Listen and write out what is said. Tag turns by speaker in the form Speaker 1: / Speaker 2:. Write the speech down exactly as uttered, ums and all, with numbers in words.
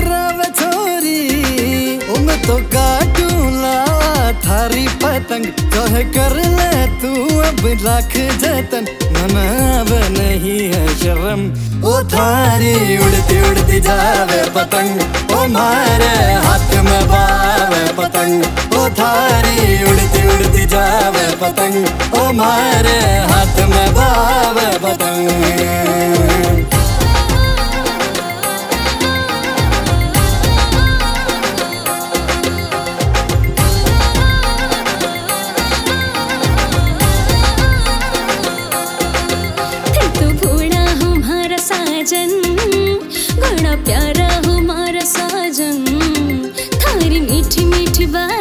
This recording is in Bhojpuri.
Speaker 1: उड़ावे छोरी ओ मैं तो काटूंला थारी पतंग कहे कर ले तू अब लाख जतन मनाव नहीं है शर्म ओ थारी उड़ती उड़ती जावे पतंग ओ मारे हाथ में बावे पतंग ओ थारी उड़ती उड़ती जावे पतंग ओ मारे हाथ में बावे पतंग।
Speaker 2: घना प्यारा हो मारा साजन थारी मीठी मीठी बात